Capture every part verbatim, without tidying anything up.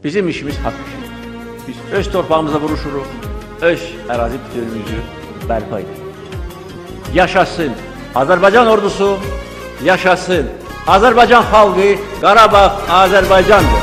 Bizim işimiz hak işi. Biz öz torpağımıza vuruşuruq, öz ərazi bütünlüyümüzü bərpa edirik. Yaşasın Azərbaycan ordusu, yaşasın Azərbaycan xalqı, Qarabağ Azərbaycandır.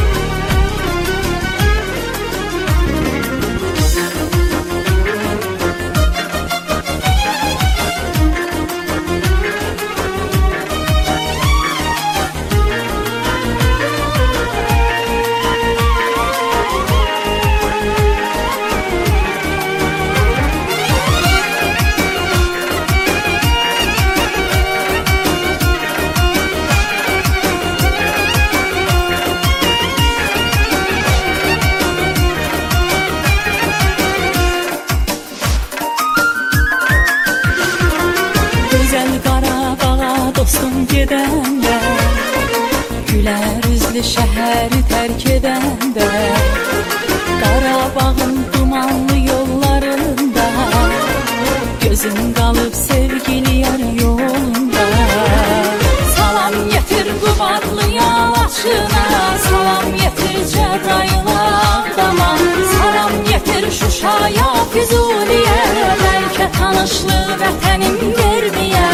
Dostum gedəndə, gülər üzlü şəhəri tərk edəndə, Qarabağın dumanlı yollarında, gözüm qalıb sevgili yar yolunda. Salam yetir Qubadlı yalaçına, salam yetir Cəbrayıla Ağdama, salam yetir Şuşaya, Füzuliyə, bəlkə tanışlı vətənim verməyə.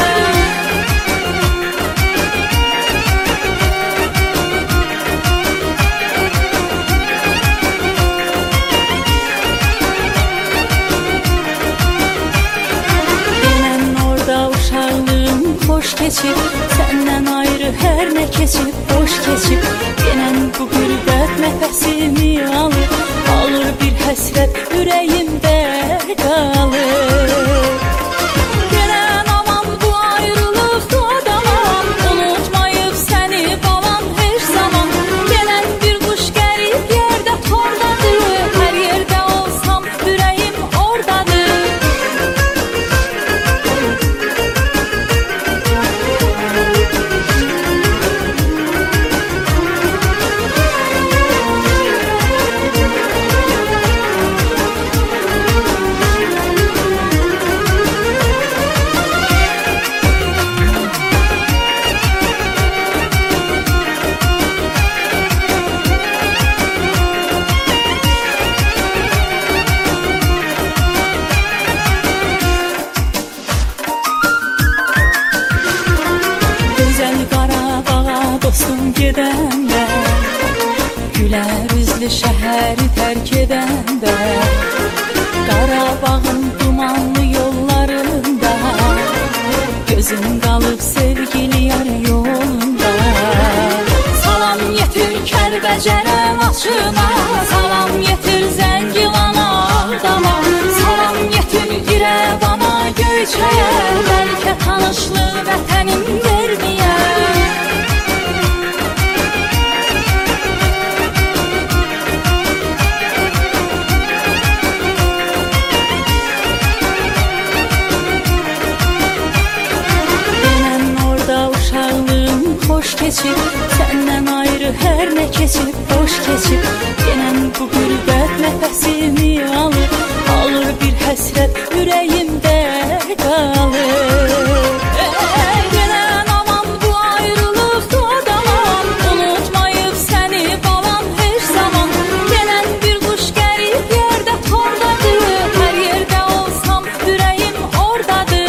Hoş keçib, səndən ayrı hər nə keçib, hoş keçib. Yenən bu qürbət nəfəsimi alır, alır bir həsrət ürəyimdə qalır. Gələn aman bu ayrılıq qodamam, unutmayıb səni balam heç zaman. Gələn bir quş qərib yerdə tordadır, hər yerdə olsam ürəyim ordadır. Dostum gedəndə, gülər üzlü şəhəri tərk edəndə, Qarabağın dumanlı yollarında, gözüm qalıb sevgili yar yolunda. Salam yetir Kəlbəcərə Laçına, salam yetir Zəngilana Ağdama, salam yetir İrəvana Göyçəyə, bəlkə tanışlı vətənim verməyə. Hoş keçib, səndən ayrı hər nə keçib, hoş keçib. Yenən bu qürbət nəfəsimi alır, alır bir həsrət ürəyimdə qalır. Gələn aman bu ayrılıq qodamam, unutmayıb səni balam heç zaman. Gələn bir quş qərib yerdə tordadır, hər yerdə olsam ürəyim ordadır.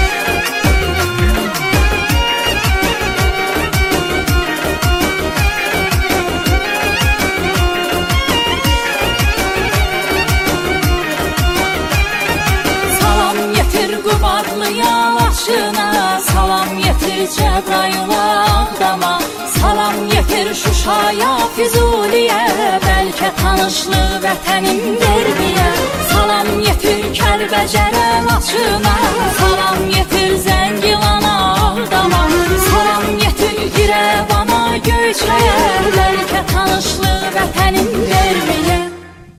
Qubadlı yalaçına, salam yetir Cəbrayıla Ağdama, salam yetir Şuşaya, Füzuliyə, bəlkə tanışlı vətənim verməyə. Salam yetir Kəlbəcərə Laçına, salam yetir